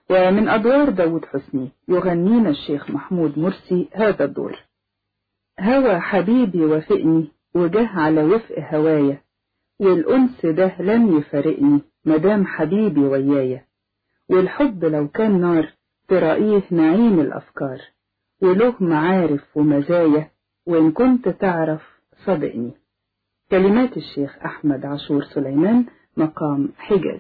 ومن أدوار داود حسني يغنينا الشيخ محمود مرسي هذا الدور. هوى حبيبي وافقني وجه على وفق هوايا، والأنس ده لن يفارقني مدام حبيبي ويايا، والحب لو كان نار ترائيه نعيم الأفكار، وله معارف ومزايا وإن كنت تعرف صدقني. كلمات الشيخ أحمد عاشور سليمان، مقام حجاز.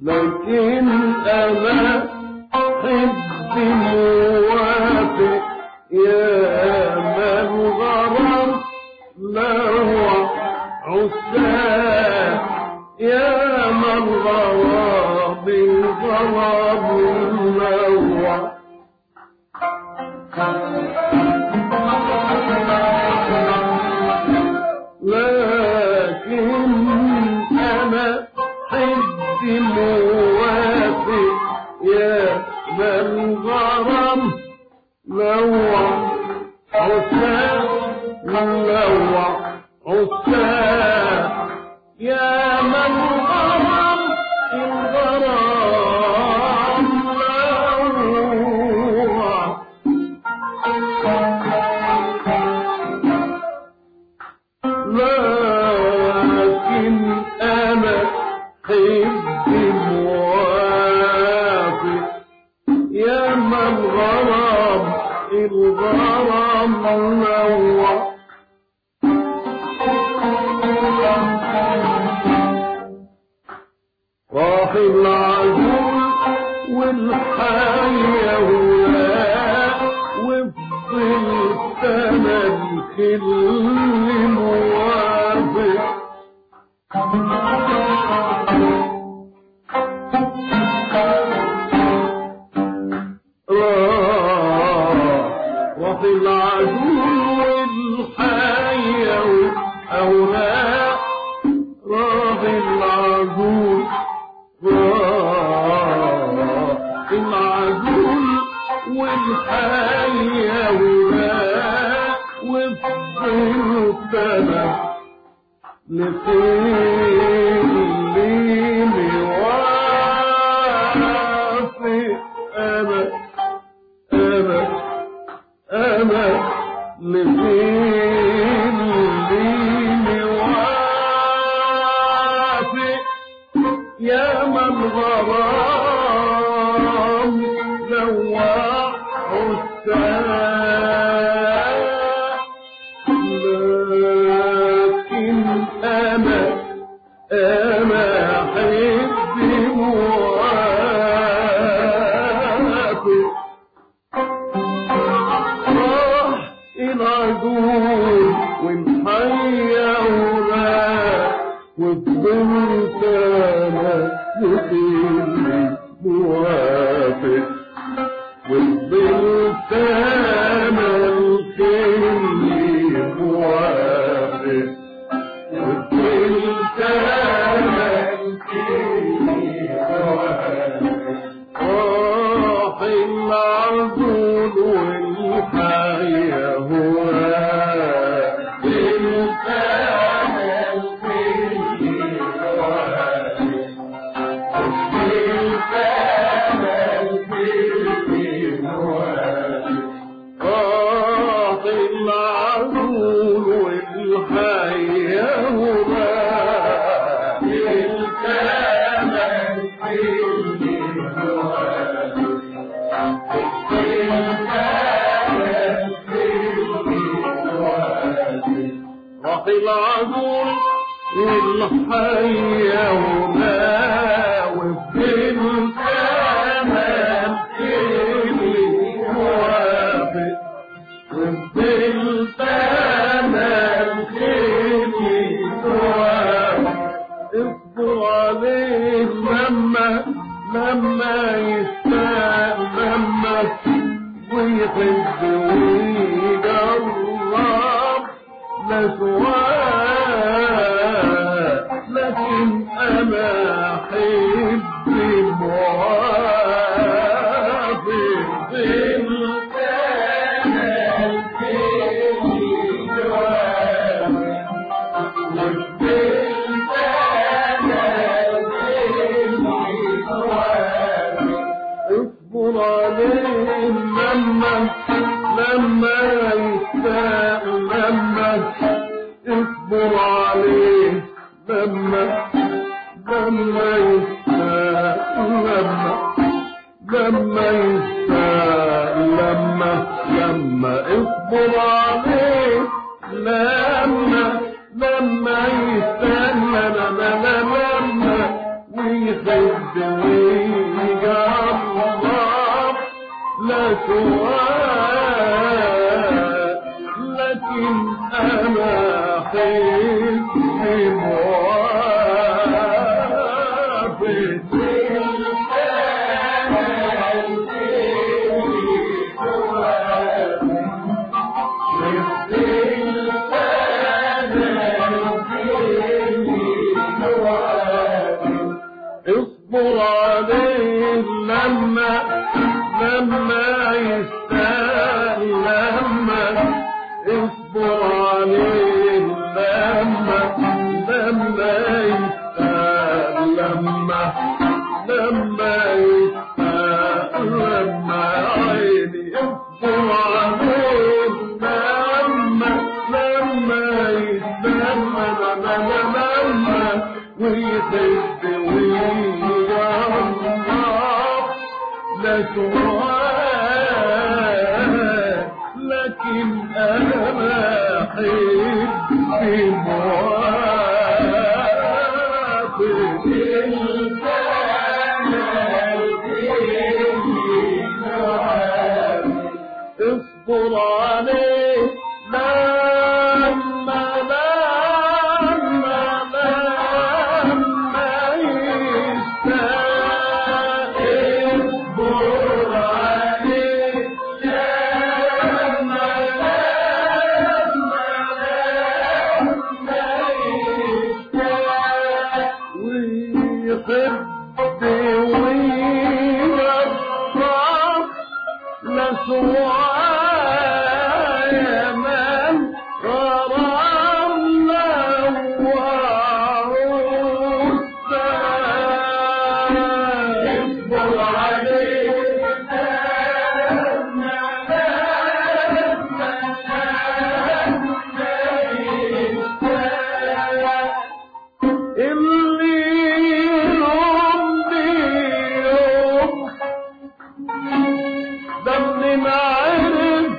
لكن أنا حب موافق يا من غرام لوع عساه يا من غرام بالغرام لوع لكن أنا حب موافق يا من غرام لوع عساه لوع عساه يا من غرام الغرام لوع لكن أنا حب موافق يا من غرام الغرام لوع راح العجول والحياة ولا وفضلت أنا الكل موافق راح العجول والحياة أوراق راح العجول العجول والحياة وراق وفضلت أنا لكل موافق أنا لكل موافق يا من غرام لوع عساه لكن أنا حب موافق راح العجول والحياة وراق وفضلت أنا لكل موافق وفضلت أنا لكل موافق وفضلت أنا لكل موافق راح العجول والحياة وراق وفضلت أنا لكل راح العجول والحياة وراق الكامل في راح العجول والحياة وراق وبالكامل بالتمام خيري اصبر عليه لما يشتاق لما ويحب ويجرب لسواء لكن انا احب موافق اصبر عليه لما يشتاق لما اصبر عليه لما يشتاق لما يشتاق لما اصبر عليه لما يستنى لما ويحب ويحب ويجرب لا سواء، لكن أنا أحب موافق. اصبر عليه لما يستاهل، اصبر عليه لما يستاهل، لما يستاهل، لما عيني اصبر عليه لما يستاهل، لما ويحب ويجرب لا سواء، لكن أنا أحب موافق. اصبر عليه لما يستاهل، اصبر عليه لما يستاهل، ويحب ويجرب لا سواء من غرامنا وعوسان. اصبر عليه اللي يوم بيوم دم معرف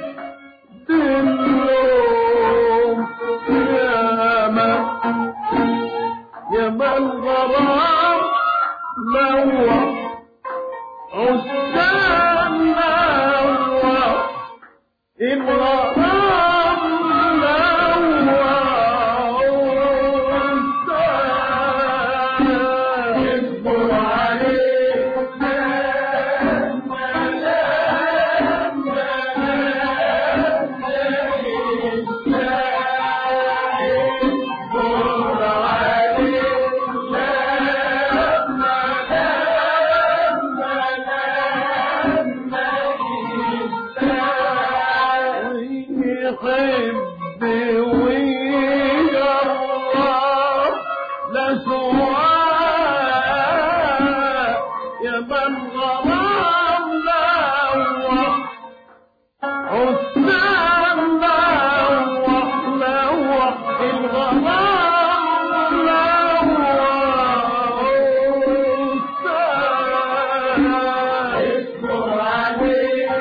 دلوم، يا من غرام نوع عسان، نوع الغرام نوع عسان. اصبر عليه يحب ويجرب لا سواء، يا من غرام نوع عسان، نوع الغرام نوع عسان. اصبر عليه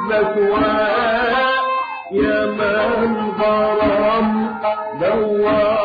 يا من غرام نوع